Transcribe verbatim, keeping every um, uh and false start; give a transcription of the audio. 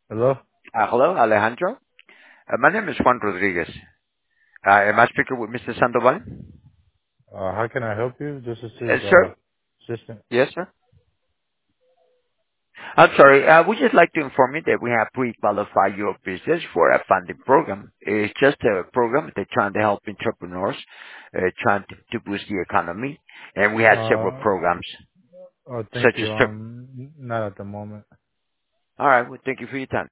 Hello? Uh, Hello, Alejandro. Uh, My name is Juan Rodriguez. Uh, Am I speaking with Mister Sandoval? Uh, how can I help you? This is his, Uh, uh, Sir? assistant. Yes, sir. I'm sorry. Uh, We'd just like to inform you that we have pre-qualified your business for a funding program. It's just a program that's trying to help entrepreneurs, uh, trying to to boost the economy. And we have several Uh, programs, oh, thank such as... you. ter- Um, not at the moment. All right. Well, thank you for your time.